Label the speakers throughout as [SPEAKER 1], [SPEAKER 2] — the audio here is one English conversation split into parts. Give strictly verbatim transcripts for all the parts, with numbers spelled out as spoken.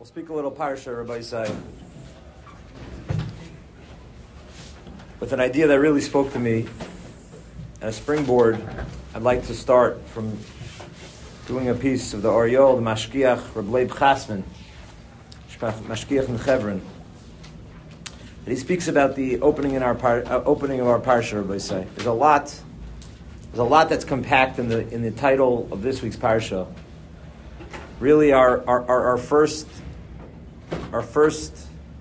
[SPEAKER 1] We'll speak a little Parsha, Rabbi Isai, with an idea that really spoke to me. As a springboard, I'd like to start from doing a piece of the Oriol, the Mashgiach, Reb Leib Chasman, Mashgiach in Chevron. And he speaks about the opening in our par, uh, opening of our Parsha, Rabbi Isai. There's a lot, there's a lot that's compact in the in the title of this week's Parsha. Really, our our, our, our first our first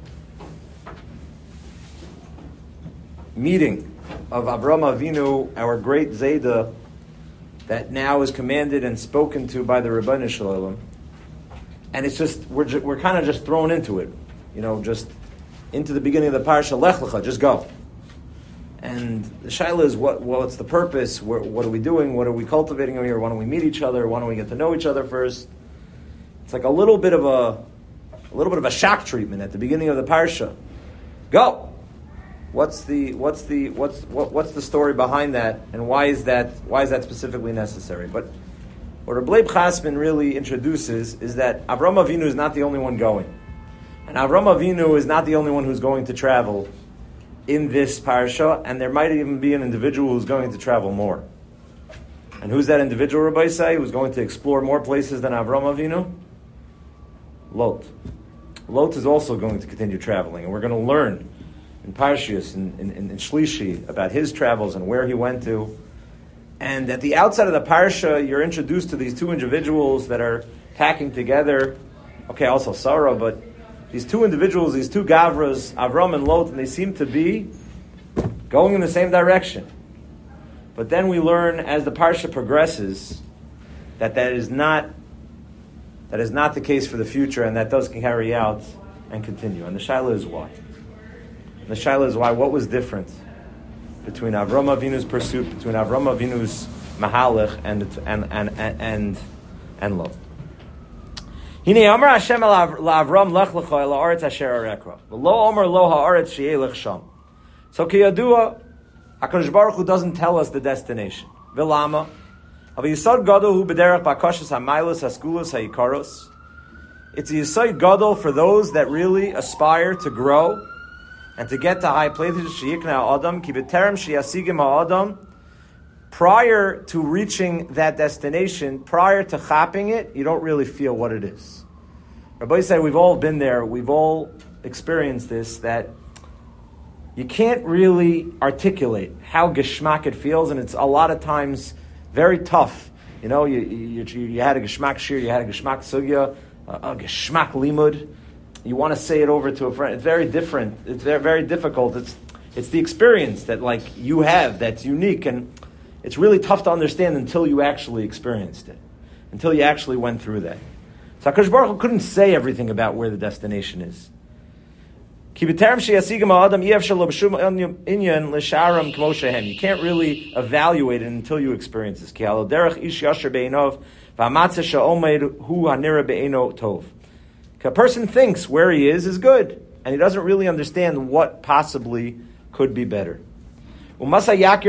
[SPEAKER 1] meeting of Avram Avinu, our great Zayda, that now is commanded and spoken to by the Rebbeinu Shalom, and it's just we're ju- we're kind of just thrown into it, you know, just into the beginning of the Parsha. Lech Lecha, just go. And the shaila is, what? What's the purpose? What, what are we doing? What are we cultivating over here? Why don't we meet each other? Why don't we get to know each other first? It's like a little bit of a, a little bit of a shock treatment at the beginning of the Parsha. Go. What's the what's the what's what, what's the story behind that, and why is that why is that specifically necessary? But what Reb Leib Chasman really introduces is that Avram Avinu is not the only one going, and Avram Avinu is not the only one who's going to travel in this parsha, and there might even be an individual who's going to travel more. And who's that individual, Rabbi Isai, who's going to explore more places than Avram Avinu? Lot. Lot is also going to continue traveling, and we're going to learn in Parshias, in, in, in Shlishi, about his travels and where he went to. And at the outset of the Parsha, you're introduced to these two individuals that are packing together, okay, also Sarah, but these two individuals, these two Gavras, Avram and Lot, and they seem to be going in the same direction. But then we learn as the Parsha progresses that that is not that is not the case for the future, and that does carry out and continue. And the shaila is why. And the shaila is why. What was different between Avram Avinu's pursuit, between Avram Avinu's mahalech and and and and and, and Lot? Hine Amar Hashem LaAvram Lech Lecha El Haaretz Asher Arekra V'lo Omer Lo Haaretz Sheyeh Lech Sham. So Kiyadua, HaKadosh Baruch Hu doesn't tell us the destination. V'lama Avi Yisod Gadol Hu B'derech B'Kashas HaMailos HaSkulos HaYikaros. It's a Yisod Gadol for those that really aspire to grow and to get to high places. Sheyikna Adam Ki B'Terem Sheyasigim HaAdam. Prior to reaching that destination, prior to chapping it, you don't really feel what it is. Rabbi said we've all been there, we've all experienced this, that you can't really articulate how geschmack it feels, and it's a lot of times very tough. You know, you you, you had a geschmack shir, you had a geschmack sugya, a, a geschmack limud. You want to say it over to a friend. It's very different. It's very, very difficult. It's it's the experience that like you have that's unique, and it's really tough to understand until you actually experienced it, until you actually went through that. So HaKadosh Baruch Hu couldn't say everything about where the destination is. You can't really evaluate it until you experience this. A person thinks where he is is good, and he doesn't really understand what possibly could be better. But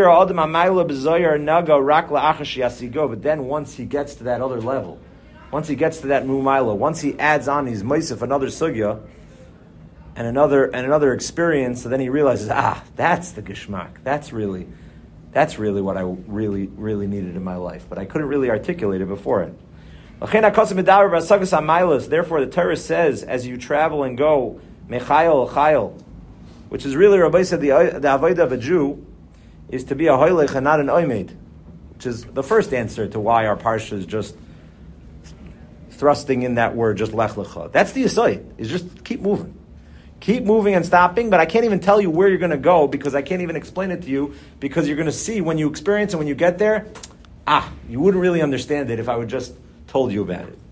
[SPEAKER 1] then once he gets to that other level, once he gets to that mu'mayla, once he adds on his meisif, another sugya, and another and another experience, so then he realizes, ah, that's the geschmack. That's really, that's really what I really, really needed in my life. But I couldn't really articulate it before it. Therefore, the Torah says, as you travel and go, mechayel chayel, which is really, Rabbi said, the, the avodah of a Jew is to be a hoylech and not an oimed, which is the first answer to why our parsha is just thrusting in that word, just lech lecha. That's the yesod, is just keep moving. Keep moving and stopping, but I can't even tell you where you're going to go because I can't even explain it to you, because you're going to see when you experience it, when you get there, ah, you wouldn't really understand it if I would just told you about it.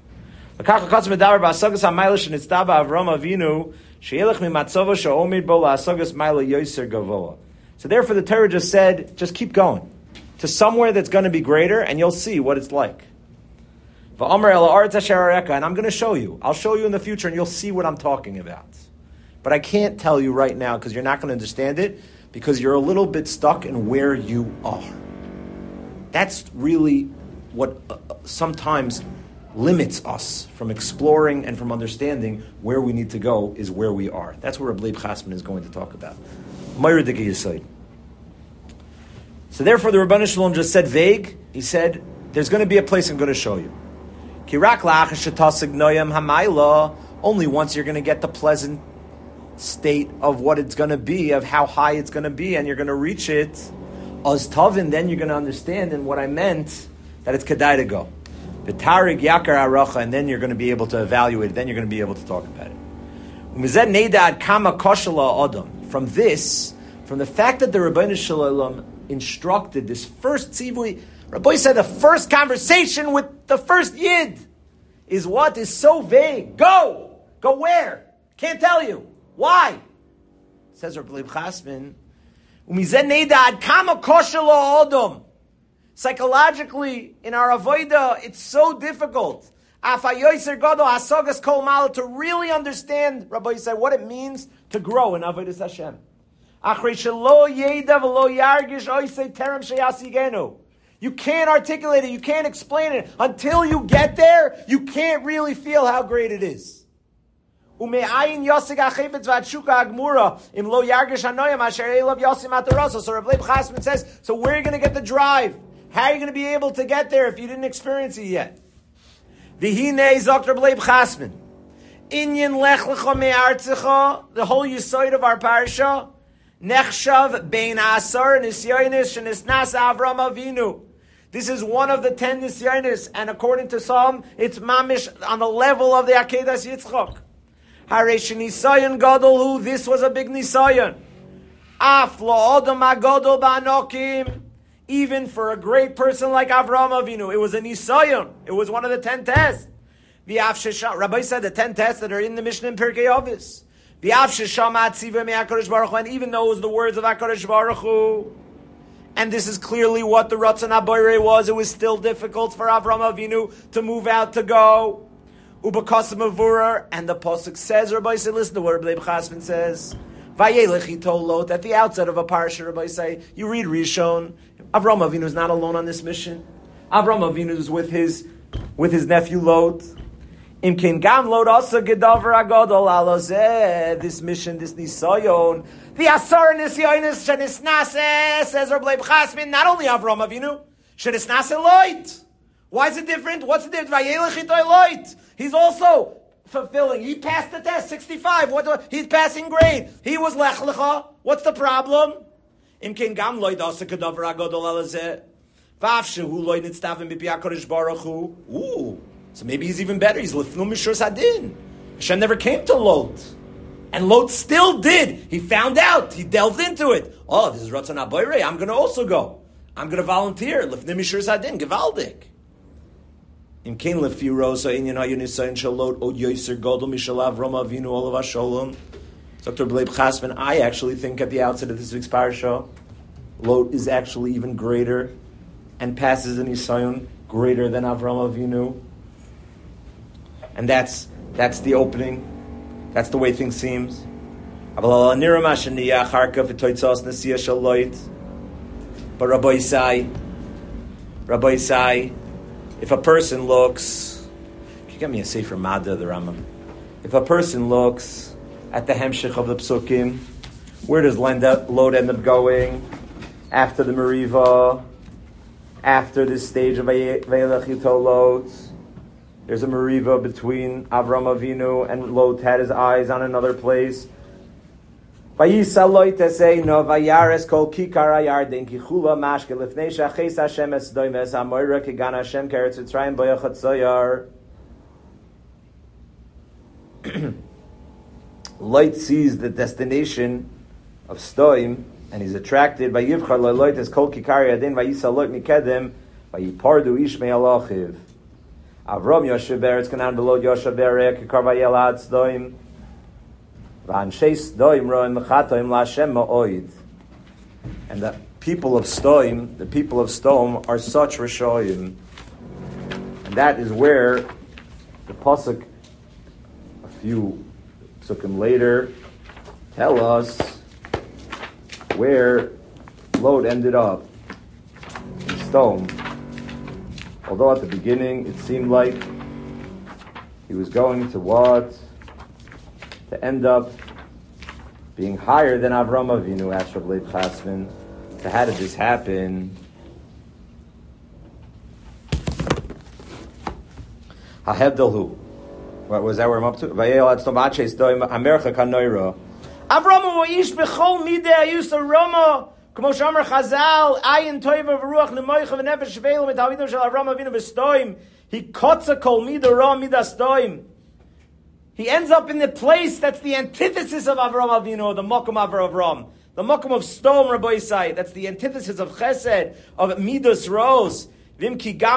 [SPEAKER 1] So therefore the Torah just said, just keep going to somewhere that's going to be greater, and you'll see what it's like. And I'm going to show you. I'll show you in the future, and you'll see what I'm talking about. But I can't tell you right now because you're not going to understand it, because you're a little bit stuck in where you are. That's really what uh, sometimes limits us from exploring and from understanding where we need to go is where we are. That's where Reb Leib Chasman is going to talk about. Moira de Yesod. So therefore the Rebbeinu Shalom just said vague. He said, there's going to be a place I'm going to show you. Only once you're going to get the pleasant state of what it's going to be, of how high it's going to be, and you're going to reach it, Oz Tavin, then you're going to understand, and what I meant, that it's Kedai to go. V'tarig yakar aracha, and then you're going to be able to evaluate it, then you're going to be able to talk about it. From this, from the fact that the Rebbeinu Shalom instructed this first tzivui, Rabbi said the first conversation with the first yid is what is so vague. Go! Go where? Can't tell you. Why? Says Rabbi Leib Chasman, psychologically, in our avodah, it's so difficult to really understand, Rabbi said, what it means to grow in avodas Hashem. You can't articulate it, you can't explain it. Until you get there, you can't really feel how great it is. So Rabbi Leib Chasman says, so where are you going to get the drive? How are you going to be able to get there if you didn't experience it yet? V'hinei zok Rabbi Leib Chasman. Inyan lech lecha me'artzecha, the whole yisoid of our parasha, nechshav bein asar nisyonis shenisnas Avram Avinu. This is one of the ten nisyonis, and according to some, it's mamish on the level of the Akedas Yitzchak. Haresh nisayon gadol hu, this was a big nisayon. Af lo odom agadol ba'anokim. Even for a great person like Avraham Avinu, it was a nisayon. It was one of the ten tests. Rabbi said the ten tests that are in the Mishnah in Pirkei Avos. And even though it was the words of HaKadosh Baruch Hu, and this is clearly what the Ratzon HaBorei was, it was still difficult for Avraham Avinu to move out to go. Ubakasim Avura, and the Pasuk says, Rabbi said, listen to what Rabbi Chasman says. Vayelech he told Lot, at the outset of a parsha, Rabbi say, you read Rishon, Avraham Avinu is not alone on this mission. Avraham Avinu is with his with his nephew Lot. Im ken gam Lot also gedavar agadol alozeh. This mission, this nisayon, the asar nisyonis shenisnase, says Rabbi Chasman, not only Avraham Avinu, shenisnase Lot. Why is it different? What's the difference? Vayelech he told Lot. He's also fulfilling. He passed the test, sixty-five. What? Do, he's passing grade. He was lech lecha. What's the problem? Im ken gam loy dasa kedavar agadol alazeh. V'afshehu loy nitztavim b'pi HaKadosh Baruch Hu. Ooh, so maybe he's even better. He's lifnu mishur sadin. Hashem never came to Lot, and Lot still did. He found out. He delved into it. Oh, this is Ratzon HaBorei. I'm going to also go. I'm going to volunteer. Lifnu mishur sadin. Gevaldik. Im kein lefi rosa inyan hayunisayin shalot od yoser gadol mishalav Avraham Avinu olav hasholom. Doctor Leib Chasman, I actually think at the outset of this week's parasha, Lot is actually even greater and passes an Nisayon greater than Avraham Avinu. And that's that's the opening. That's the way things seems. But Rabbi Isai, Rabbi Isai, if a person looks, can you get me a Sefer Mada, the Rambam? If a person looks at the Hemshech of the Psukim, where does Lot end up going? After the Meriva, after this stage of Vayelech Yitol Lot, there's a Meriva between Avram Avinu, and Lot had his eyes on another place. Vayisa Lot teseino vayares kol kikar hayarden kichula mashke lifnei shaches Hashem es doim es hamoira kigan Hashem keretz Mitzrayim boyachat zoyar. Lot sees the destination of Stoim, and he's attracted by Yivchar Lot as kol kikar hayarden vayisa Lot mikedem vayipardu ishmei alachiv. Avram Yoshev Beretz Kanan below Yoshev Beretz Kikar Vayelad Stoim. And the people of Stoim, the people of Stom, are such Rishoyim. And that is where the Pasuk, a few Psukim later, tell us where Lot ended up in Stom. Although at the beginning it seemed like he was going to what? To end up being higher than Avram Avinu, asked Rabbi Leib Chasman. So how did this happen? Hahevdalhu. What was that where I'm up to? Vayel at Stomaches Doim America Kanoira. Avram Ish Bechol Mideh Ayusa Roma. Kmo Shomer Chazal Ayin Toiva V'Ruach Nemoicha V'Nefesh Shveilu Mitavidim Shel Avram Avinu V'Stoim. He kotza kol Midah Ra Midah Stoim. He ends up in the place that's the antithesis of Avram Avinu, the Mokum of Avram. The Mokum of Stom, Rabbi Yisai. That's the antithesis of Chesed, of Midas Rose. How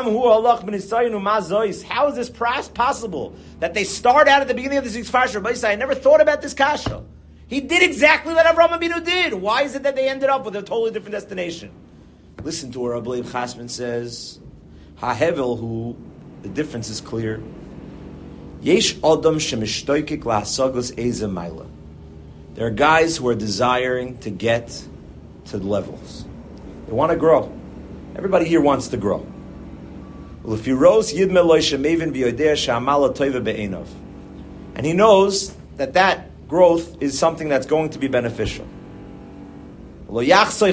[SPEAKER 1] is this possible? That they start out at the beginning of this week's Parsha, Rabbi Yisai, I never thought about this kasha. He did exactly what Avram Avinu did. Why is it that they ended up with a totally different destination? Listen to what Rabbi Leib Chasman says. Hahevel hu, the difference is clear. Yesh Adam shemishtoikik lahasagos eze maila. There are guys who are desiring to get to levels. They want to grow. Everybody here wants to grow. And he knows that that growth is something that's going to be beneficial. And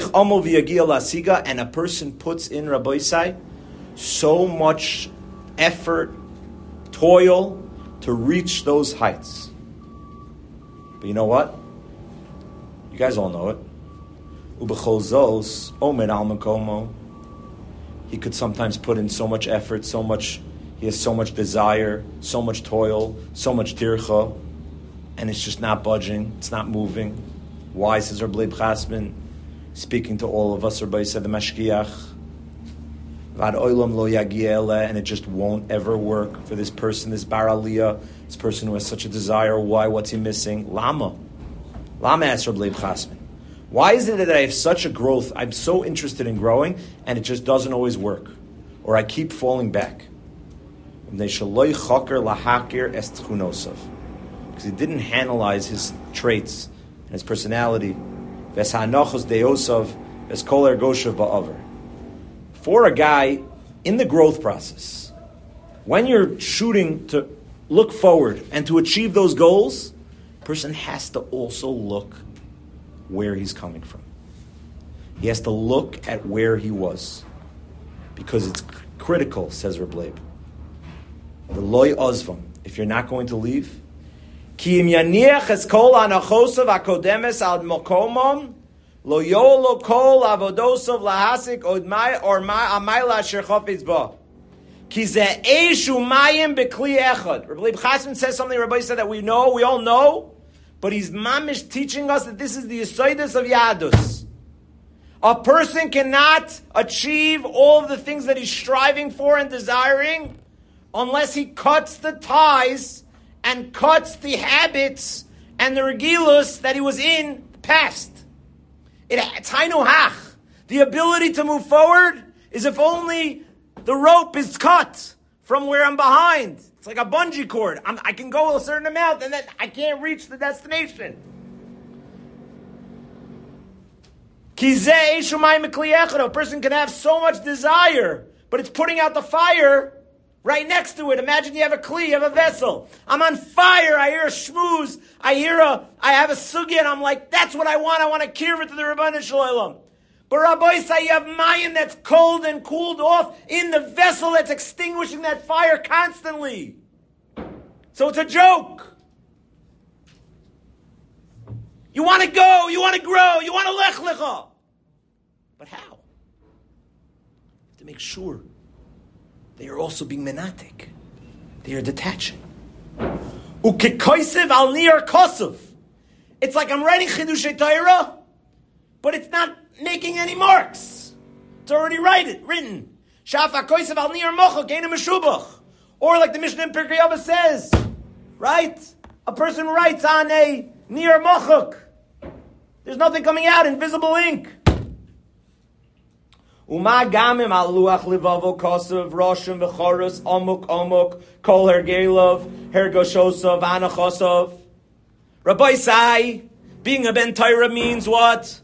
[SPEAKER 1] a person puts in, Rabbi Yisai, so much effort, toil, to reach those heights. But you know what? You guys all know it. He could sometimes put in so much effort, so much, he has so much desire, so much toil, so much tircha, and it's just not budging, it's not moving. Why, says Rabbi Leib Chasman, speaking to all of us, Rabbi said the mashkiach, and it just won't ever work for this person, this bar aliyah, this person who has such a desire. Why? What's he missing? Lama. Lama asked Rabbi Leib Chasman. Why is it that I have such a growth? I'm so interested in growing, and it just doesn't always work. Or I keep falling back. Because he didn't analyze his traits and his personality. For a guy in the growth process, when you're shooting to look forward and to achieve those goals, a person has to also look where he's coming from. He has to look at where he was. Because it's critical, says Reb Leib. The loy ozvam, if you're not going to leave, ki im yaniach es kol anachosav akodemes al mokomom, lo yolo kol avodosov lahasik odmai or ma amayla asher chofetz ba. Ki ze eish umayim bekli echad. Reb Leib Chasman says something Rabbi said that we know, we all know, but he's mamish teaching us that this is the yesodus of Yadus. A person cannot achieve all of the things that he's striving for and desiring unless he cuts the ties and cuts the habits and the regilus that he was in the past. It, it's hainu hach. The ability to move forward is if only the rope is cut from where I'm behind. It's like a bungee cord. I'm, I can go a certain amount and then I can't reach the destination. A person can have so much desire, but it's putting out the fire right next to it. Imagine you have a kli, you have a vessel. I'm on fire. I hear a shmooze. I hear a, I have a sugya, and I'm like, that's what I want. I want to kirva to the Rebbeinu Shalom. But Rabbi say you have mayin that's cold and cooled off in the vessel that's extinguishing that fire constantly. So it's a joke. You want to go, you want to grow, you want to lech lecha. But how? You have to make sure they are also being menatik. They are detaching. Ukikoisev al nir kosev. It's like I'm writing Chidushei Torah, but it's not making any marks. It's already written. written. Shafa koisev al nir mochok ein meshubach. Or like the Mishnah in Pirkei Avos says, right? A person writes on a nir mochok. There's nothing coming out, invisible ink. Uma gamim al luach livavo kosev roshim v'chorus omuk omuk kol hergelov hergoshosav anachosov. Rabbi Sai, being a ben Torah means what?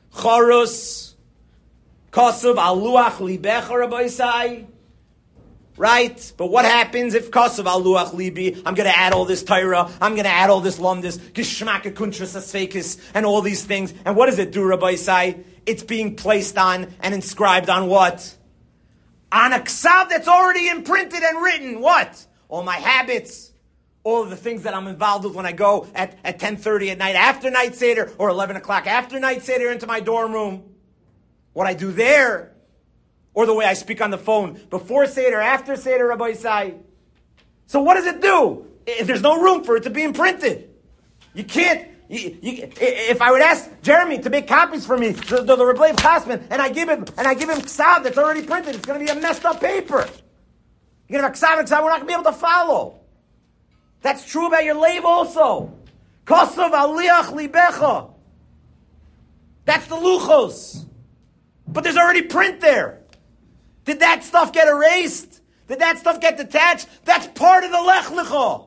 [SPEAKER 1] Chorus kosev al luach libecha. Rabbi Sai,
[SPEAKER 2] Right? But what happens if Kosav al Luach Libi, I'm going to add all this Torah, I'm going to add all this Lumdis, Gishmaka Kuntras Asfekis, and all these things. And what does it do, Rabbi Isai? It's being placed on and inscribed on what? On a ksav that's already imprinted and written. What? All my habits, all of the things that I'm involved with when I go at, at ten thirty at night after night Seder, or eleven o'clock after night Seder into my dorm room. What I do there, or the way I speak on the phone before Seder, after Seder, Rabbi Isai. So what does it do? If there's no room for it to be imprinted. You can't, you, you, if I would ask Jeremy to make copies for me, the, the, the Rebbe Chasman, and I give him, and I give him ksav that's already printed, it's going to be a messed up paper. You're going to have ksav and ksav we're not going to be able to follow. That's true about your lave also. Kosav aliyach libecha. That's the luchos. But there's already print there. Did that stuff get erased? Did that stuff get detached? That's part of the lech lecha.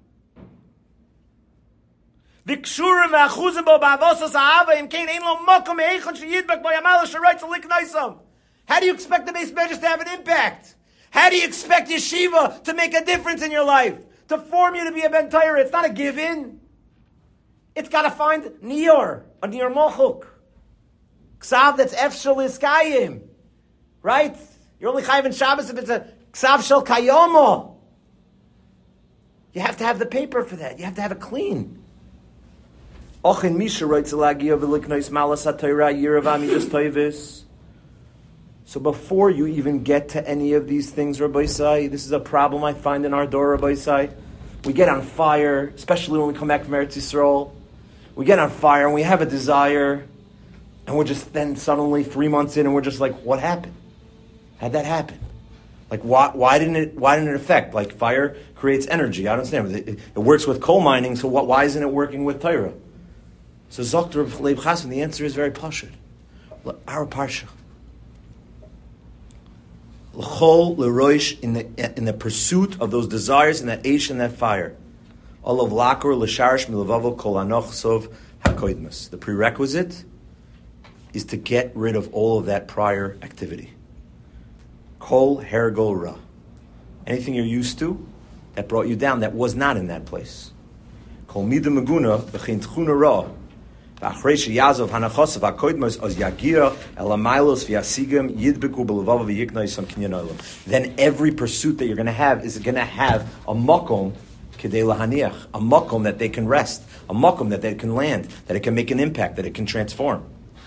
[SPEAKER 2] V'kshurim v'achuzim bo ba'avosas ha'ava im kein ein lo mokum me'echon she'yidbek bo yamal she'roitz alik noisam. How do you expect the base measures to have an impact? How do you expect yeshiva to make a difference in your life? To form you to be a ben Torah? It's not a give-in. It's got to find niyor, a niyor mochuk. Ksav that's efshel iskayim. Right? You're only chayiv in Shabbos if it's a ksav shel kayomo. You have to have the paper for that. You have to have it clean. Ochin misha writes alagiya v'liknois malas ha'torah yiravam yidus toivis. So before you even get to any of these things, Rabbi Isai, this is a problem I find in our door, Rabbi Isai. We get on fire, especially when we come back from Eretz Yisrael. We get on fire and we have a desire, and we're just then suddenly three months in, and we're just like, what happened? How'd that happen? Like, why, why didn't it? Why didn't it affect? Like, fire creates energy. I don't understand. It, it, it works with coal mining, so what, why isn't it working with Torah? So Zokter Leib Chasman, the answer is very pashut. Our parsha. L'chol l'roish, in the in the pursuit of those desires and that eish and that fire. Olav lakor l'sharish milavavo kol anoch sov hakoidmus. The prerequisite is to get rid of all of that prior activity. Kol hergol ra. Anything you're used to that brought you down that was not in that place. Kol mida meguna v'chein tchuna ra. Then every pursuit that you're going to have is going to have a makom kedei lahaniach, a makom that they can rest, a makom that they can land, that it can make an impact, that it can transform.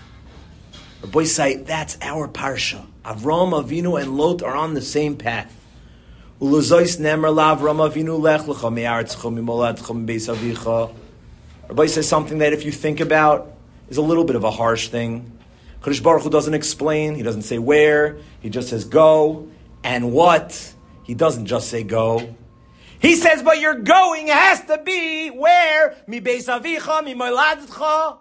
[SPEAKER 2] The boys say that's our parsha. Avram Avinu and Lot are on the same path. Ulazois nemer laVavram Avinu lech lecha me'aretzecha mimoladcha mibeis avicha. Rabbi says something that if you think about is a little bit of a harsh thing. Kadosh Baruch Hu doesn't explain. He doesn't say where. He just says go. And what? He doesn't just say go. He says, but your going has to be where? Mi beis avicha, mi moladetcha,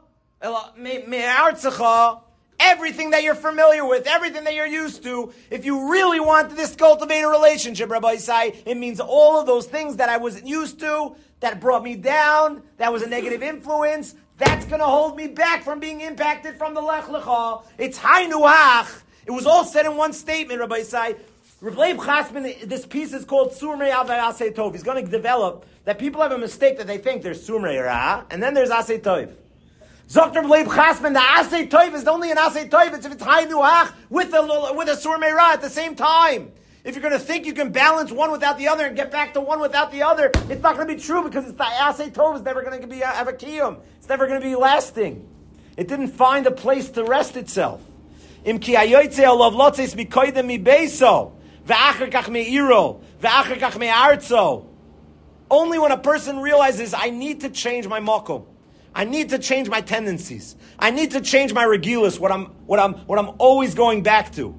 [SPEAKER 2] mi artzecha. Everything that you're familiar with, everything that you're used to. If you really want this to cultivate a relationship, Rabbi Isai, it means all of those things that I wasn't used to, that brought me down, that was a negative influence, that's going to hold me back from being impacted from the Lech Lecha. It's Hainuach. It was all said in one statement, Rabbi Isai. Rabbi Chasman, this piece is called Surmei Avay Asei Tov. He's going to develop that people have a mistake that they think there's Surmei Ra, and then there's Asei Tov. Zokter Leib Chasman, the Asei Tov is only an Asei Tov. It's if it's Hainuach with a with a Surmei Ra at the same time. If you're going to think you can balance one without the other and get back to one without the other, it's not going to be true because it's the Asei Tov is never going to be have a kiyum. It's never going to be lasting. It didn't find a place to rest itself. Im ki ayoytze olav lotzes mikoydem mi beiso v'acher kach me'iro v'acher kach me'arzo. Only when a person realizes I need to change my makom. I need to change my tendencies. I need to change my regulus, what I'm, what I'm, what I'm always going back to.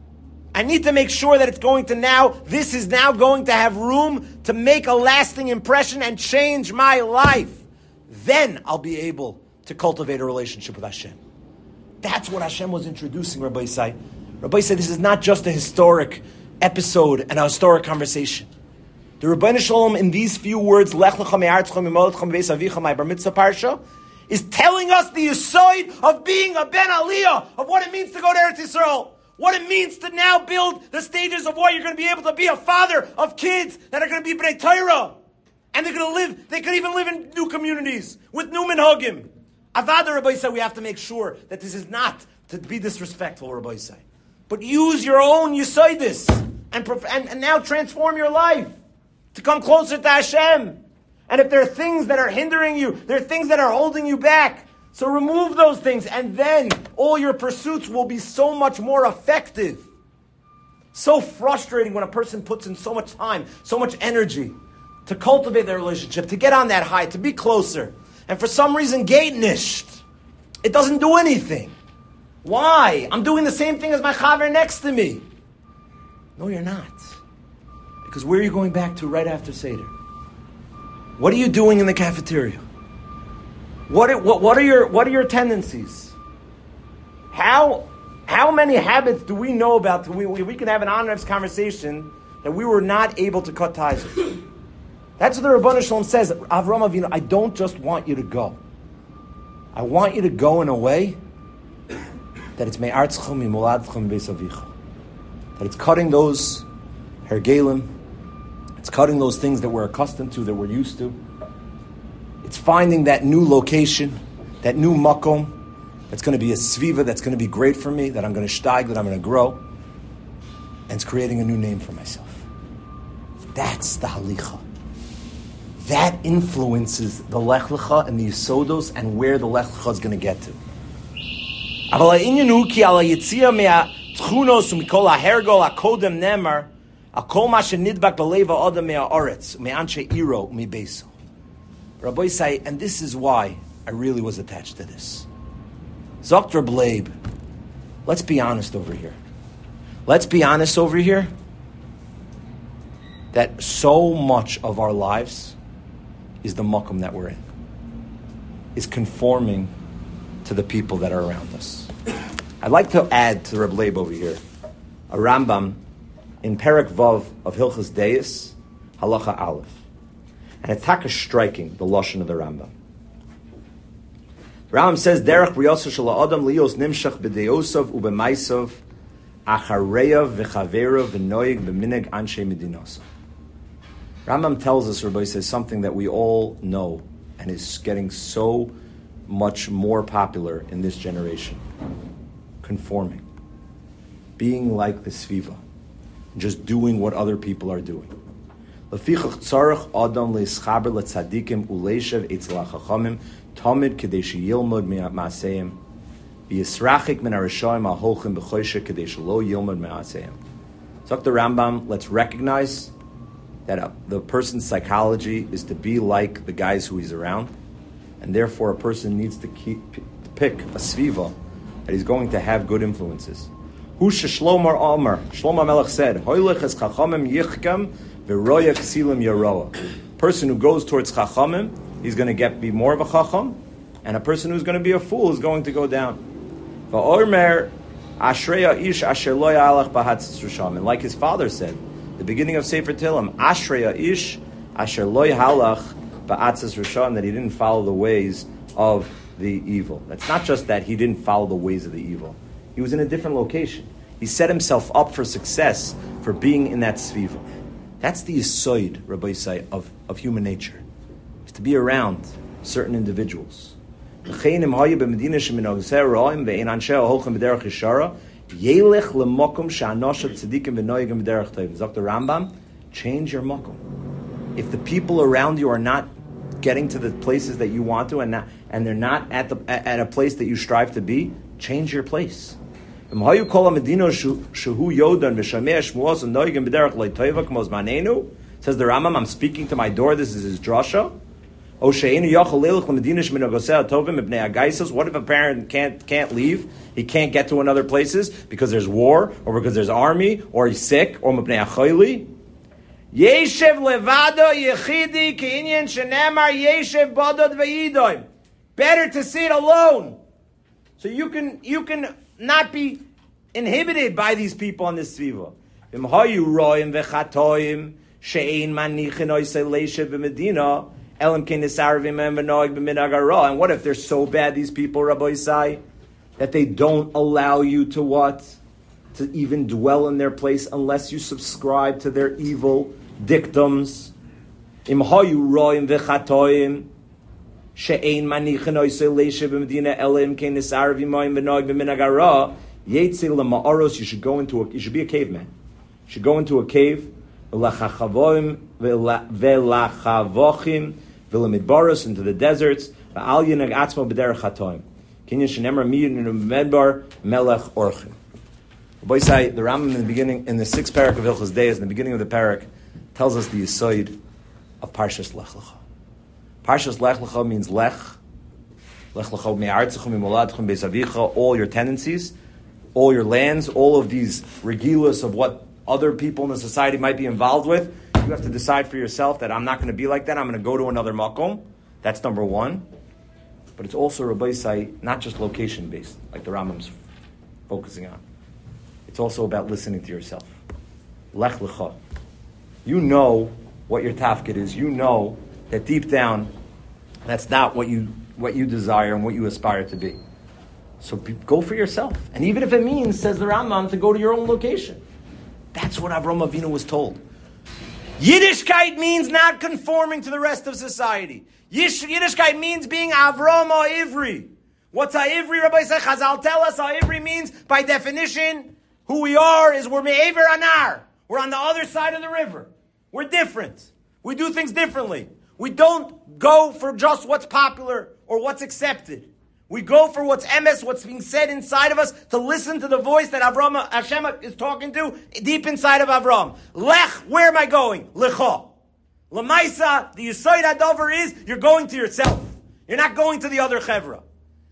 [SPEAKER 2] I need to make sure that it's going to now, this is now going to have room to make a lasting impression and change my life. Then I'll be able to cultivate a relationship with Hashem. That's what Hashem was introducing, Rabbi Isai. Rabbi Isai, this is not just a historic episode and a historic conversation. The Rebbeinu Shalom in these few words, Lech lecha me'aretzecha mimoladcha mibeis avicha, my bar mitzvah parsha, is telling us the yesod of being a ben aliyah, of what it means to go to Eretz Yisrael. what it means to now build the stages of what you're going to be able to be a father of kids that are going to be Bnei Torah. And they're going to live, they could even live in new communities with new minhagim. Avada, Rabbi said, we have to make sure that this is not to be disrespectful, Rabbi say. But use your own Yesodis and, and, and now transform your life to come closer to Hashem. And if there are things that are hindering you, there are things that are holding you back, so remove those things, and then all your pursuits will be so much more effective. So frustrating when a person puts in so much time, so much energy to cultivate their relationship, to get on that high, to be closer. And for some reason, gate nisht. It doesn't do anything. Why? I'm doing the same thing as my chaver next to me. No, you're not. Because where are you going back to right after Seder? What are you doing in the cafeteria? What are, what, what are your what are your tendencies? How how many habits do we know about? We, we, we can have an honest conversation that we were not able to cut ties with. That's what the Rebbeinu Shalom says. Avraham Avinu, I don't just want you to go. I want you to go in a way that it's me'artzchem mi'moladchem beis avicha. That it's cutting those hergelim. It's cutting those things that we're accustomed to, that we're used to. It's finding that new location, that new makom, that's going to be a sviva, that's going to be great for me, that I'm going to steig, that I'm going to grow. And it's creating a new name for myself. That's the halicha. That influences the lech lecha and the yisodos and where the lech lecha is going to get to. Aval ha'inyan ki ala yitzia me'atchunos u'mikol ha'hergol ha'kodem nemar akol ma shenidbak b'leva adam me'aretz me'anshe iro u'mibeso. Rabbi say, and this is why I really was attached to this. Zokter Bleib, let's be honest over here. Let's be honest over here that so much of our lives is the makom that we're in, is conforming to the people that are around us. I'd like to add to the Reb Leib over here a Rambam in Perek Vav of Hilchos Deis, Halacha Aleph. And it's taka striking, the lashon of the Rambam. The Rambam says, Derech briyosa shel ha'adam lios nimshach b'deosav u'b'maisav achareyav v'chaverav v'noyeg b'mineg anshe medinos. Rambam tells us, Rabbi says, something that we all know and is getting so much more popular in this generation. Conforming. Being like the Sviva. Just doing what other people are doing. Lefichach tzarech adam leischaber letzadikim uleishav etzel hachachamim tamid kedei sheyilmod ma'aseim v'yisrachik min harishayim ha'holchim b'choyshe kedei shelo yilmod ma'aseim. So the Rambam, let's recognize that uh, the person's psychology is to be like the guys who he's around, and therefore a person needs to keep to pick a sviva that he's going to have good influences. Hu sheshlomo Amar, Shlomo Melech said, "Hoylech es chachamim yichkam v'roya ksilim yaroa." Person who goes towards chachamim, he's going to get be more of a chacham, and a person who's going to be a fool is going to go down. Va'ormer ashreya ish asher lo ya'alach b'hatzis risham, and like his father said, the beginning of Sefer Tehillim, ashreya ish asher lo ya'alach b'hatzis risham, that he didn't follow the ways of the evil. That's not just that he didn't follow the ways of the evil. He was in a different location. He set himself up for success for being in that sviva. That's the yisoid, Rabbi say, of, of human nature. Is to be around certain individuals. Zok the Rambam, change your makom. If the people around you are not getting to the places that you want to, and not, and they're not at the at a place that you strive to be, change your place. Says the Rambam, I'm speaking to my door, this is his drasha. What if a parent can't can't leave? He can't get to another places because there's war, or because there's army, or he's sick, or mipnei achayli. Yeshev levado yechidi k'inyan shenemar yeshev badod ve'idoim. Better to sit alone, so you can you can not be inhibited by these people on this sviva. Im hayu roim vechatoim she'ein manichin oisei leishev b'medina elam kenisarvim and b'noig b'minag hara. And what if they're so bad, these people, Rabbi Isai, that they don't allow you to what? to even dwell in their place unless you subscribe to their evil dictums. Im hayu roim v'chatoim she'ein manichin oisei leishe b'medina elim kein nisar v'moim v'noig v'minagara yetze l'ma'aros. You should go into a, you should be a caveman. You should go into a cave, v'lachavoim v'lachavochim v'lemidbaros, into the deserts, v'al yinag atzmo b'derech chatoim. Kinyan shenemar miyun medbar melech orchim. The Rambam in the beginning, in the sixth parak of Hilchos Deis, in the beginning of the parak, tells us the yisoid of Parshas Lech Lecha. Parshas Lech Lecha means Lech. Lech Lecha me'artzecha mi'moladcha beis avicha, all your tendencies, all your lands, all of these regilas of what other people in the society might be involved with. You have to decide for yourself that I'm not going to be like that. I'm going to go to another makom. That's number one. But it's also, Rabbi Yisai, not just location-based, like the Rambam's focusing on. It's also about listening to yourself. Lech Lecha. You know what your tafkid is. You know that deep down, that's not what you what you desire and what you aspire to be. So be, go for yourself. And even if it means, says the Rambam, to go to your own location. That's what Avraham Avinu was told. Yiddishkeit means not conforming to the rest of society. Yish, Yiddishkeit means being Avraham Ivri. What's Ha'ivri? Rabbi Yisrael Chazal tell us Ha'ivri means, by definition, who we are is we're me'ever anar. We're on the other side of the river. We're different. We do things differently. We don't go for just what's popular or what's accepted. We go for what's emes, what's being said inside of us, to listen to the voice that Avram, Hashem is talking to deep inside of Avram. Lech, where am I going? Lecha. Lamaisa, the Yisod Hadover is, you're going to yourself. You're not going to the other chevra.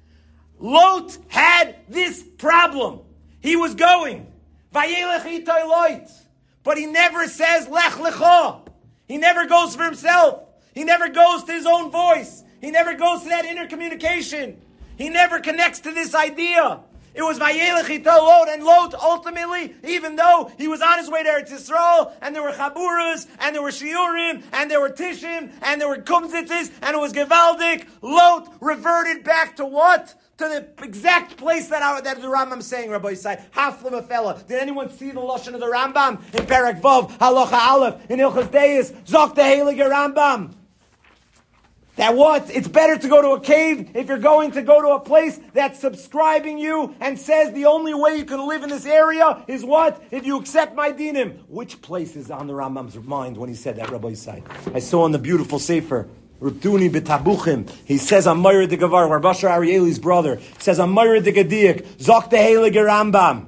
[SPEAKER 2] Lot had this problem. He was going. Vayelech itoy loit. But he never says, Lech lecha. He never goes for himself. He never goes to his own voice. He never goes to that inner communication. He never connects to this idea. It was Vayelech itoy Lot, and Lot ultimately, even though he was on his way to Eretz Yisrael, and there were chaburas, and there were shiurim, and there were tishim, and there were kumzitzis, and it was gevaldik, Lot reverted back to what? To the exact place that, I, that the Rambam is saying, Rabbi Yisai. Hafla v'fela. Did anyone see the Lashon of the Rambam? In Perek Vav, Halacha Aleph, in Hilchos Deis, Zok the Heilige Rambam. That what? It's better to go to a cave if you're going to go to a place that's subscribing you and says the only way you can live in this area is what? If you accept my dinim. Which place is on the Rambam's mind when he said that, Rabbi Yisai? I saw in the beautiful Sefer, Rutuni b'tabuchim. He says, Amayr de Gavar, Rav Asher Arieli's brother, says, Amayr de Gadiak, Zok de Heilige Rambam.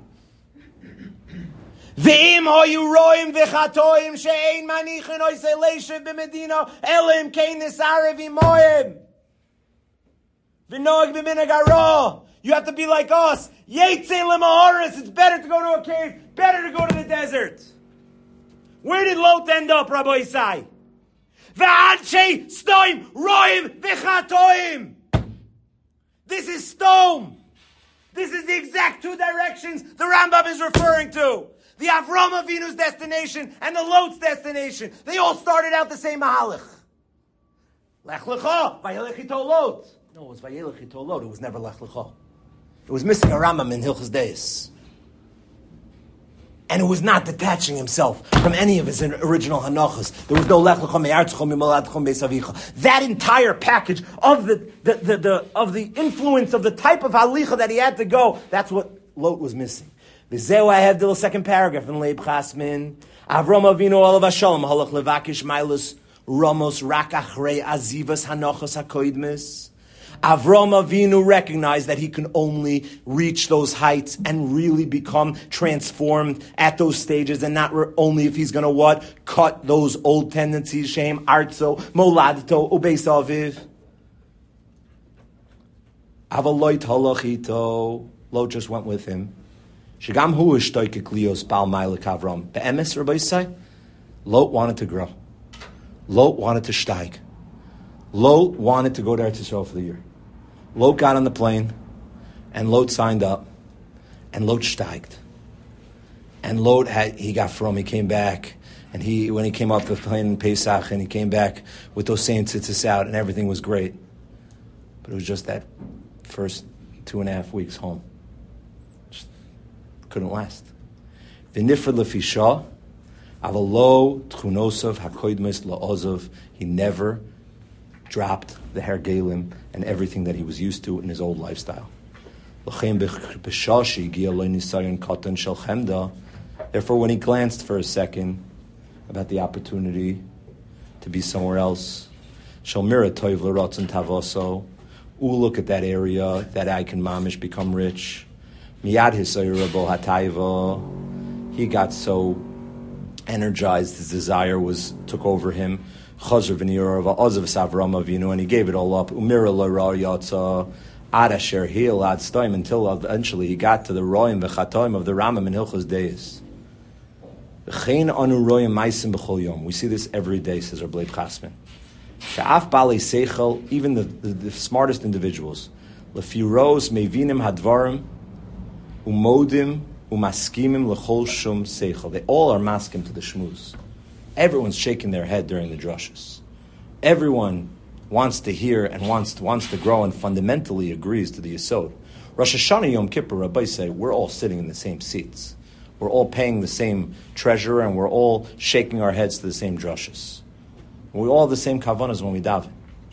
[SPEAKER 2] V'im hoyu roim v'chatoim she'ein manichin oisei leishev b'medina elim kein nisare v'moim. V'noeg b'minagara. You have to be like us. Yetze l'ma'aris. It's better to go to a cave, better to go to the desert. Where did Lot end up, Rabbi Yisai? V'anshei stoim roim v'chatoim. This is stone. This is the exact two directions the Rambam is referring to. The Avram Avinu's destination and the Lot's destination. They all started out the same mahalach. Lech lecha, vayelech ito Lot. No, it was vayelech ito Lot. It was never lech lecha. It was missing a Rambam in Hilchos Deis. And it was not detaching himself from any of his original hanachas. There was no lech lecha me'artzecha mi'moladcha beis avicha. That entire package of the, the, the, the of the influence of the type of halicha that he had to go, that's what Lot was missing. V'zeu I have the second paragraph in Leib Chasmin. Avram Avinu olav hashalom halach levakish mailus ramos rak achrei azivas hanachas hakoidmis. Avram Avinu recognized that he can only reach those heights and really become transformed at those stages, and not re- only if he's going to what? Cut those old tendencies, shem, artzo, moladto, ubeis aviv. Avaloit halachito. Lot just went with him. Shagam hu ishtoikik lios bal ma'ilek Avram. Be'emes, Rabbi Yisai, Lot wanted to grow. Lot wanted to steig. Lot wanted to go to Eretz Yisrael for the year. Lot got on the plane, and Lot signed up, and Lot steiged. And Lot had, he got from, he came back, and he, when he came off the plane in Pesach, and he came back with those same tzitzis out, and everything was great. But it was just that first two and a half weeks home. Just couldn't last. V'nifred lefisha, avalo tchunosov hakoidmes laozov. He never dropped the hergelim and everything that he was used to in his old lifestyle. Therefore, when he glanced for a second about the opportunity to be somewhere else, ooh, look at that area that I can mamish become rich. He got so energized, his desire was took over him. And he gave it all up. Until eventually he got to the roim v'chatoim of the Rambam in Hilchos Deis. We see this every day, says Rabbi Chasman. Even the, the, the smartest individuals, lefiros mevinim hadvarim umodim umaskimim lechol shum seichel. They all are maskim to the shmuz. Everyone's shaking their head during the drushes. Everyone wants to hear and wants to, wants to grow and fundamentally agrees to the Yesod. Rosh Hashanah Yom Kippur, Rabbi say, we're all sitting in the same seats. We're all paying the same treasurer and we're all shaking our heads to the same drushes. We all have the same kavanas when we daven.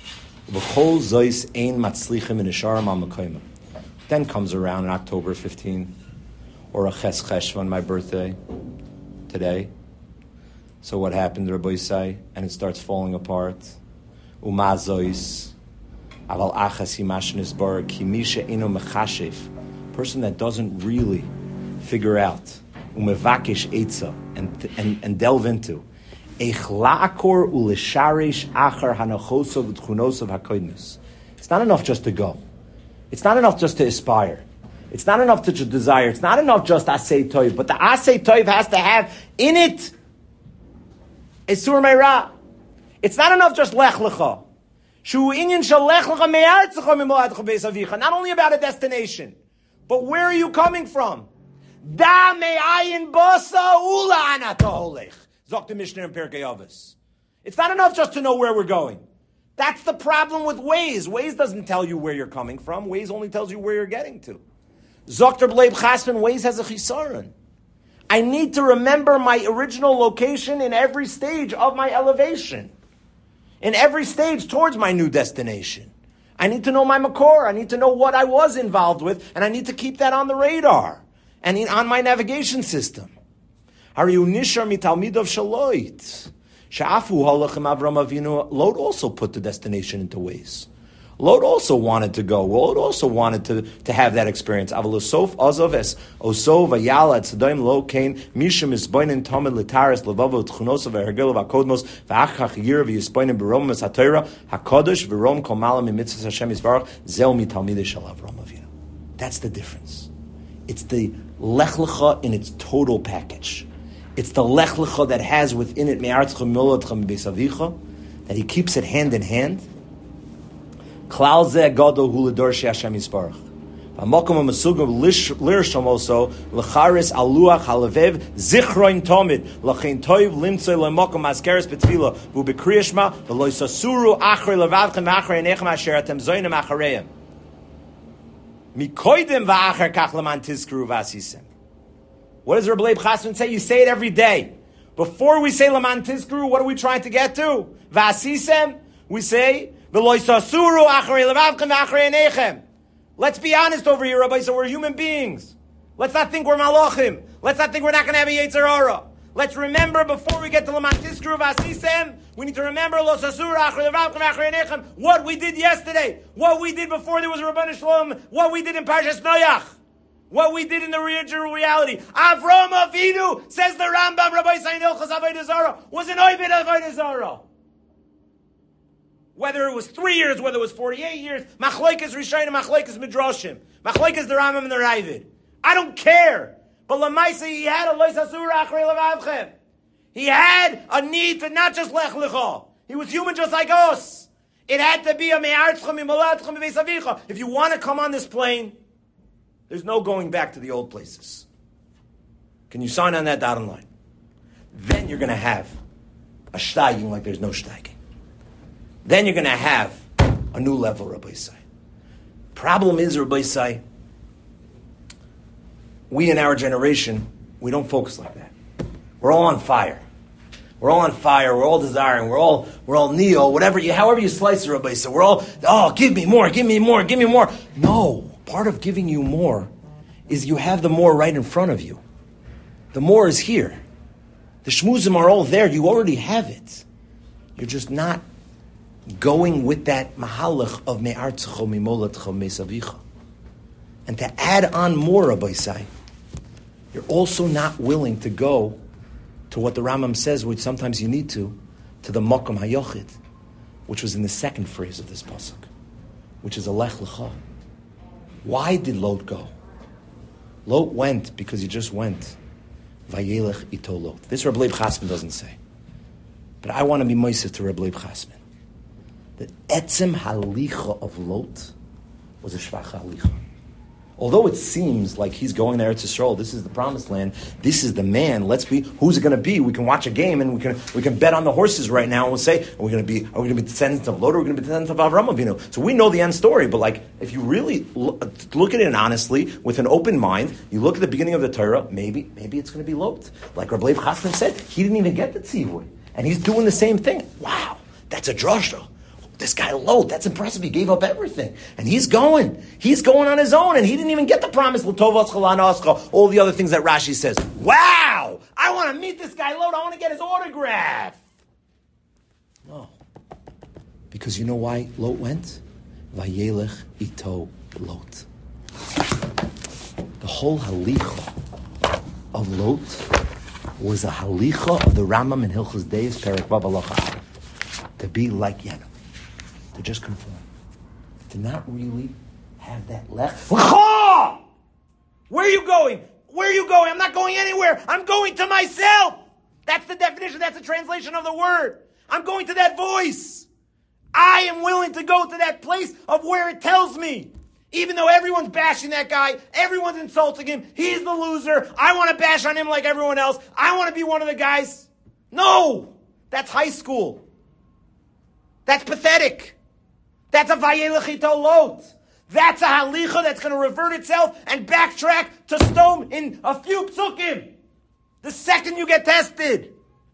[SPEAKER 2] Then comes around on October fifteenth or a Ches Cheshvan, my birthday, today. So what happened, Rabbi say? And it starts falling apart. Umazois, aval achas himashnis bar kimisha ino mechashev. Person that doesn't really figure out umevakish etza and and and delve into echlakor ulesharish achar hanachosov v'tchunosov hakoidnus. It's not enough just to go. It's not enough just to aspire. It's not enough to just desire. It's not enough just asay toiv. But the asay toiv has to have in it esur meira. It's not enough just lech lecha. Shu inyan shel lech lecha me'artzecha mimoladcha beis avicha. Not only about a destination, but where are you coming from? Da me'ayin basa ula anata holech. Zok the Mishnah in Pirkei Avos. It's not enough just to know where we're going. That's the problem with Waze. Waze doesn't tell you where you're coming from. Waze only tells you where you're getting to. Zok der Bleib Chasman, Waze has a chisaron. I need to remember my original location in every stage of my elevation. In every stage towards my new destination. I need to know my makor. I need to know what I was involved with, and I need to keep that on the radar and in, on my navigation system. Lot also put the destination into Waze. Lot also wanted to go. Lot also wanted to, to have that experience. But where are you? That's the difference. It's the lech lecha in its total package. It's the lech lecha that has within it that he keeps it hand in hand. Klal zeh gadol hu l'dorshei Hashem yisparach. V'makom ha'masugim lirshom also l'charis aluach halavev zichroin tomid l'chein toiv limtzoi l'makom askeres betfila v'u bekriyashma v'lo yisasuru achrei levavchem v'achrei enechem asher atem zoynem achareim mikoidim v'acher kach leman tizkuru v'asisem. What does Rabbi Leib Chasman say? You say it every day. Before we say leman tizkuru, what are we trying to get to? V'asisem, we say Let's be honest over here, Rabbi. So we're human beings. Let's not think we're malachim. Let's not think we're not going to have a Yetzer Hara. Let's remember before we get to Laman Tiskru Vasisem, we need to remember what we did yesterday, what we did before there was a Rabban Shalom, what we did in Parshas Noach, what we did in the original reality. Avram Avinu, says the Rambam, Rabbi Sayin Hilchos Avodah Zarah, was an Oived Avodah Zarah. Whether it was three years, whether it was forty-eight years, Machlokes Rishonim, Machlokes Midrashim, Machlokes the Rambam and the Ravid. I don't care. But Lamaisa, he had a Lois Asur Achrei Levavchem. He had a need to not just Lech Lecha. He was human just like us. It had to be a Me'artzchem, Mi'moladchem, Mi'beis Avicha. If you want to come on this plane, there's no going back to the old places. Can you sign on that dotted line? Then you're going to have a steiging like there's no steiging. Then you're going to have a new level, Rabbi Yisai. Problem is, Rabbi Yisai, we in our generation we don't focus like that. We're all on fire. We're all on fire. We're all desiring. We're all we're all neo. Whatever you, however you slice it, Rabbi. So we're all, oh, give me more, give me more, give me more. No, part of giving you more is you have the more right in front of you. The more is here. The shmuzim are all there. You already have it. You're just not going with that mahalach of me'artzecho mimolatcho mesavicha. And to add on more, Rabbi Say, you're also not willing to go to what the Rambam says, which sometimes you need to, to the Makom HaYochid, which was in the second phrase of this pasuk, which is a Lech Lecha. Why did Lot go? Lot went because he just went. Vayelech ito Lot. This Reb Leib Chasman doesn't say. But I want to be moisef to Reb Leib Chasman. That etzem halicha of Lot was a shvach halicha. Although it seems like he's going there to Yisrael, this is the promised land, this is the man, let's be, who's it going to be? We can watch a game and we can we can bet on the horses right now and we'll say, are we going to be are we going to be descendants of Lot or are we going to be descendants of Avraham Avinu? So we know the end story, but like, if you really look, look at it honestly, with an open mind, you look at the beginning of the Torah, maybe maybe it's going to be Lot. Like Rabbi Leib Chasman said, he didn't even get the tzivui. And he's doing the same thing. Wow, that's a drasha. This guy Lot, that's impressive. He gave up everything. And he's going. He's going on his own. And he didn't even get the promise. All the other things that Rashi says. Wow! I want to meet this guy Lot. I want to get his autograph. No. Because you know why Lot went? Vayelech ito Lot. The whole halicha of Lot was a halicha of the Rambam in Hilchos Deis, Perek Vav Halacha Aleph. To be like Yenim. To just conform. To not really have that left. Where are you going? Where are you going? I'm not going anywhere. I'm going to myself. That's the definition. That's the translation of the word. I'm going to that voice. I am willing to go to that place of where it tells me. Even though everyone's bashing that guy, everyone's insulting him, he's the loser, I want to bash on him like everyone else, I want to be one of the guys. No! That's high school. That's pathetic. That's a Vayelech ito Lot. That's a halicha that's going to revert itself and backtrack to stone in a few psukim. The second you get tested.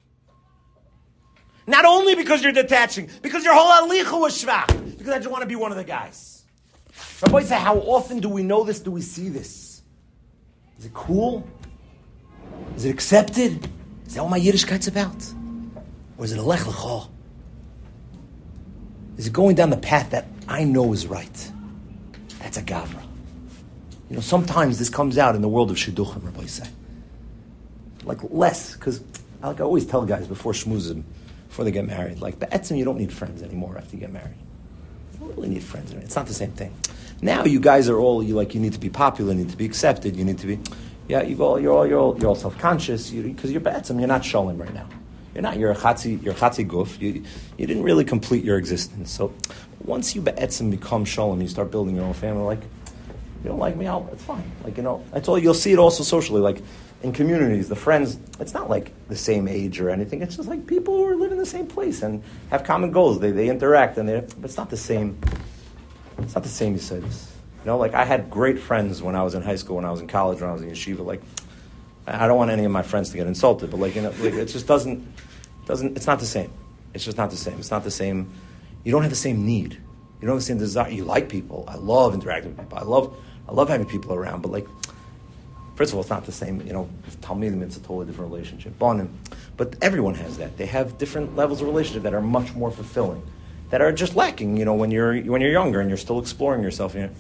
[SPEAKER 2] Not only because you're detaching, because your whole halicha was shvach. Because I just want to be one of the guys. Rabbi say, how often do we know this? Do we see this? Is it cool? Is it accepted? Is that what my Yiddishkeit's about? Or is it a lech lecha? Is it going down the path that I know is right? That's a gavra. You know, sometimes this comes out in the world of shidduchim, Rabbi say. Like less, because like I always tell guys before shmuzim, before they get married, like be'etzim, you don't need friends anymore after you get married. You don't really need friends. It's not the same thing. Now you guys are all, you like, you need to be popular, you need to be accepted, you need to be, yeah, you've all, you're all, you're all, you're all self-conscious, because you, you're be'etzim, you're not shalom right now. You're not, you're a chatzi, you're a chatzi guf. You, you didn't really complete your existence. So once you be'etzim become shalom, you start building your own family, like, you don't like me, I'll, it's fine. Like, you know, that's all, you'll see it also socially, like, in communities, the friends, it's not like the same age or anything, it's just like people who live in the same place and have common goals, they, they interact, and they, but it's not the same, it's not the same, you say this. You know, like, I had great friends when I was in high school, when I was in college, when I was in yeshiva, like, I don't want any of my friends to get insulted, but like, you know, like, it just doesn't, doesn't, it's not the same. It's just not the same. It's not the same. You don't have the same need. You don't have the same desire. You like people. I love interacting with people. I love, I love having people around, but like, first of all, it's not the same, you know, Talmidim, it's a totally different relationship. Bonim. But everyone has that. They have different levels of relationship that are much more fulfilling, that are just lacking, you know, when you're, when you're younger and you're still exploring yourself. You know.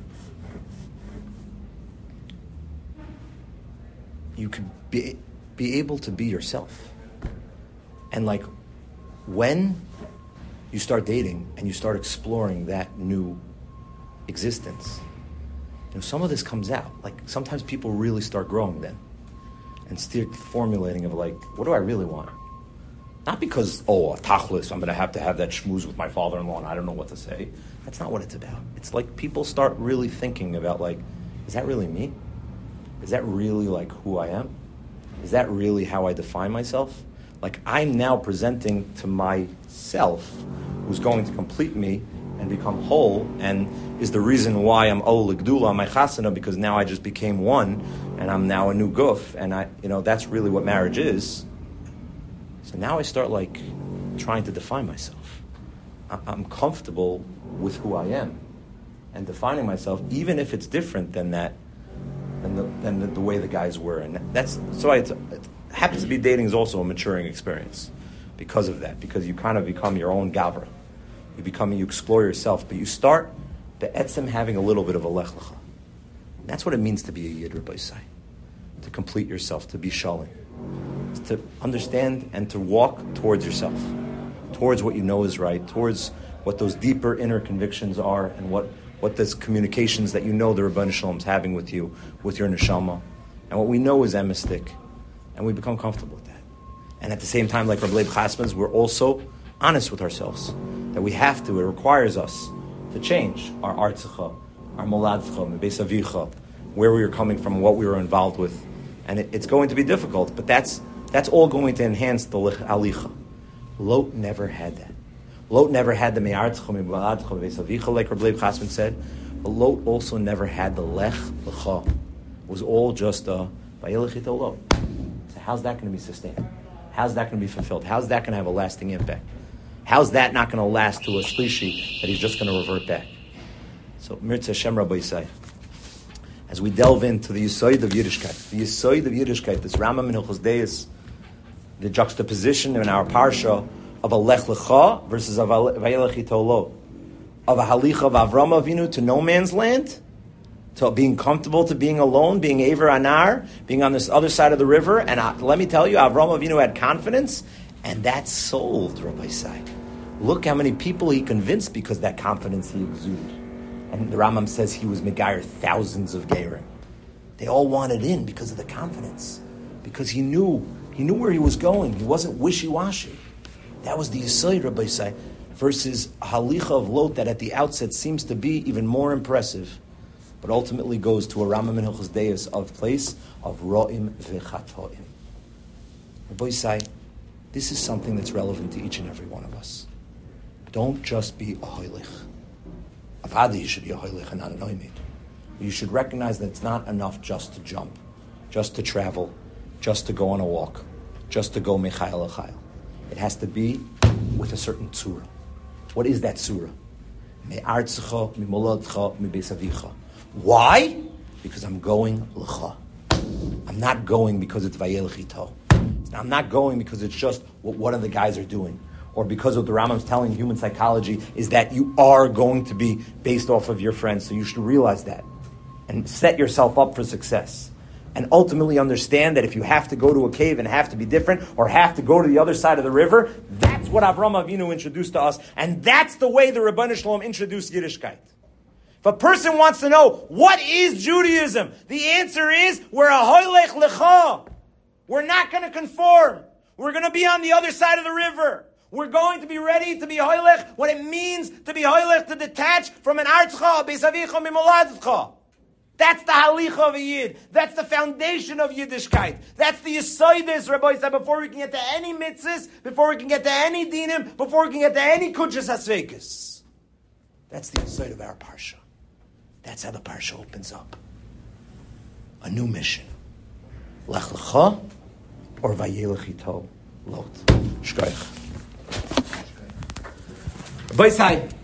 [SPEAKER 2] You could be, be able to be yourself. And like, when you start dating and you start exploring that new existence, you know, some of this comes out. Like, sometimes people really start growing then and start formulating of like, what do I really want? Not because, oh, tachlis, I'm going to have to have that schmooze with my father-in-law and I don't know what to say. That's not what it's about. It's like people start really thinking about like, is that really me? Is that really like who I am? Is that really how I define myself? Like, I'm now presenting to myself, who's going to complete me, and become whole, and is the reason why I'm ol l'gdula my chasana, because now I just became one, and I'm now a new guf, and I, you know, that's really what marriage is. So now I start like trying to define myself. I- I'm comfortable with who I am, and defining myself, even if it's different than that, than the, than the, the way the guys were, and that's so. I, it happens to be dating is also a maturing experience because of that, because you kind of become your own gavra. You become, you explore yourself, but you start the etzem having a little bit of a lech lecha. That's what it means to be a yid, Rabbi Say. To complete yourself, to be shalim, to understand and to walk towards yourself, towards what you know is right, towards what those deeper inner convictions are, and what, what those communications that you know the Rebbeinu Shalom is having with you, with your neshama, and what we know is emistic, and we become comfortable with that. And at the same time, like Rabbi Leib Chasman's, we're also honest with ourselves, that we have to, it requires us to change our artzecha, our moladcha, beis avicha, where we were coming from, what we were involved with. And it, it's going to be difficult, but that's that's all going to enhance the alicha. Lot never had that. Lot never had the me'artzecha, me'moladcha, beis avicha, like Rabbi Leib Chasman said, but Lot also never had the lech lecha. It was all just a vayelech ito Lot. So how's that going to be sustained? How's that going to be fulfilled? How's that going to have a lasting impact? How's that not going to last to a shlishi that he's just going to revert back? So, Mirza Hashem Rabbi Yisai, as we delve into the Yisoid of Yiddishkeit, the Yisoid of Yiddishkeit, this Rambam in Hilchos Deis, the juxtaposition in our parsha of a Lech Lecha versus a Vayelech Ito Lo, of a Halicha of Avram Avinu to no man's land, to being comfortable, to being alone, being Aver Anar, being on this other side of the river. And uh, let me tell you, Avram Avinu had confidence, and that sold Rabbi Say. Look how many people he convinced because that confidence he exuded. And the Rambam says he was Megayer thousands of Geirim. They all wanted in because of the confidence. Because he knew, he knew where he was going. He wasn't wishy-washy. That was the Yisai, Rabbi Say, versus a Halicha of Lot that at the outset seems to be even more impressive, but ultimately goes to a Rambam in Hilchos Deis of place of Ro'im v'chatoim. Rabbi Say, this is something that's relevant to each and every one of us. Don't just be a hoilich. Avadi, you should be a hoilich and not an oimid. You should recognize that it's not enough just to jump, just to travel, just to go on a walk, just to go mechayel achayel. It has to be with a certain tzura. What is that tzura? Me'artzecha, me'moladcha, me'beis avicha. Why? Because I'm going l'cha. I'm not going because it's vayelech ito. I'm not going because it's just what one of the guys are doing, or because what the Rambam's telling human psychology is that you are going to be based off of your friends, so you should realize that and set yourself up for success. And ultimately understand that if you have to go to a cave and have to be different, or have to go to the other side of the river, that's what Avram Avinu introduced to us, and that's the way the Rebbeinu Shalom introduced Yiddishkeit. If a person wants to know, what is Judaism? The answer is, we're a hoilech lecha. We're not going to conform. We're going to be on the other side of the river. We're going to be ready to be hoilech, what it means to be hoilech, to detach from an artzcha, beis avicha, mimoladcha. That's the halicha of a yid. That's the foundation of Yiddishkeit. That's the yisoides, Rabbi said, before we can get to any mitzvahs, before we can get to any dinim, before we can get to any kudshas hasvekas. That's the yisoid of our parsha. That's how the parsha opens up. A new mission. Lech lecha or vayelech ito lot. Shkoyach. Rabbi Say.